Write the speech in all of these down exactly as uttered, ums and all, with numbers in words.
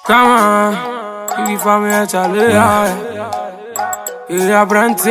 Come on, you for me a Charlie. You apprenti,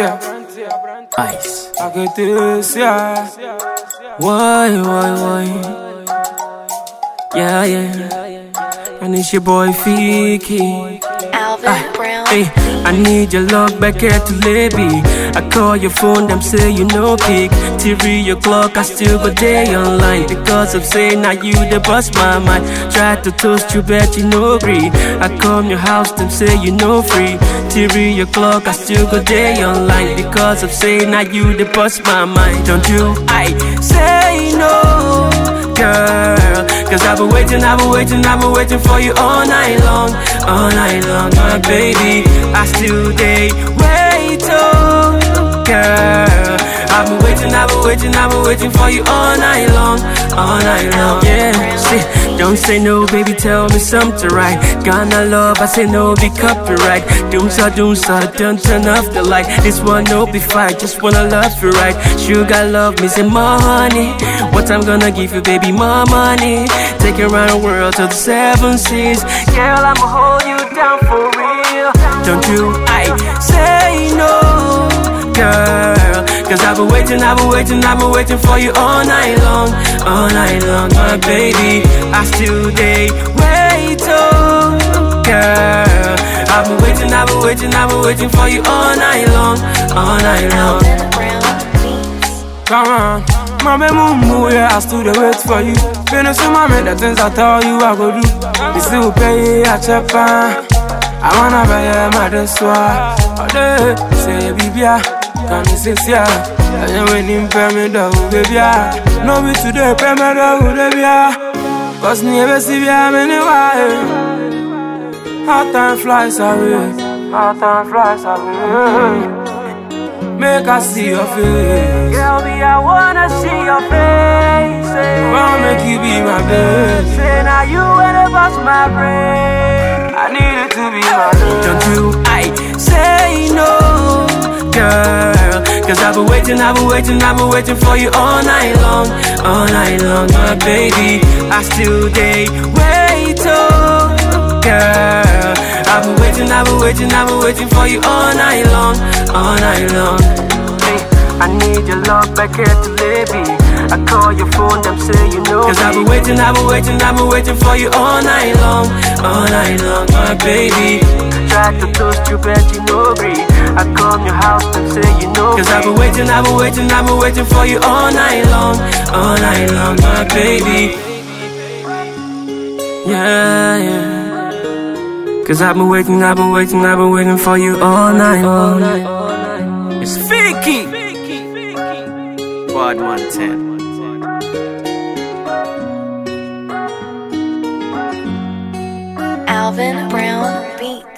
Ice. I get this, yeah. Why, why, why? Yeah, yeah. And it's your boy Fiki. Alvin Brown. Hey, I need your love back here to Libby. I call your phone, them say you no pick. Till three o'clock, I still go day online. Because of saying now you the bust my mind. Try to toast you, bet you no agree. I come your house, them say you no free. Till three o'clock, I still go day online. Because of saying now you the bust my mind. Don't you, I say no, girl. Cause I've been waiting, I've been waiting, I've been waiting for you all night long. All night long, my baby, I still day wait, oh, girl. I've been waiting, I've been waiting, I've been waiting for you all night long. All night long, yeah. See, don't say no, baby, tell me something right. Gonna love, I say no, be copyright. Doom sa, doom sa, don't turn off the light. This one no be fight, just wanna love you right. Sugar love me, say more honey. What I'm gonna give you, baby, more money. Take you around the world to the seven seas. Girl, I'ma hold you down for real. Don't you, I say no, girl. Cause I've been waiting, I've been waiting, I've been waiting for you all night long. All night long, my baby, I still day wait, oh, girl. I've been waiting, I've been waiting, I've been waiting for you all night long. All night long. Alvin Brown. Come on, mommy mumu, yeah, I still dey wait for you. Finish with mommy, the things I tell you I go do. You still pay a check, I wanna buy a mother swag. Oh, they say, baby, can you say, yeah? I am waiting for me, dog, baby. No, me today, pay me, dog, baby. Cause me ever see me, I'm anywhere. How time flies away, how time flies away. Make I see your face. Girl, me, I wanna see your face. Wanna make you be my baby. Say now you wanna bust my brain. I need it to be my baby. Don't you, I say no, girl. Cause I've been waiting, I've been waiting, I've been waiting for you all night long. All night long, my baby, I still day wait, oh, girl. I've been waiting, I've been waiting, I've been waiting for you all night long. All night long. Hey, I need your love back here to Libby. I call your phone, them say you know. Cause I've been waiting, I've been waiting, I've been waiting for you all night long. All night long, my baby. Try to toast you, bet you no agree. I come your house, them say you know. Cause I've been waiting, I've been waiting, I've been waiting for you all night long. All night long, my baby. Yeah, yeah. Cause I've been waiting, I've been waiting, I've been waiting for you all night long. It's Fiki. Quad one ten. Alvin Brown Beat.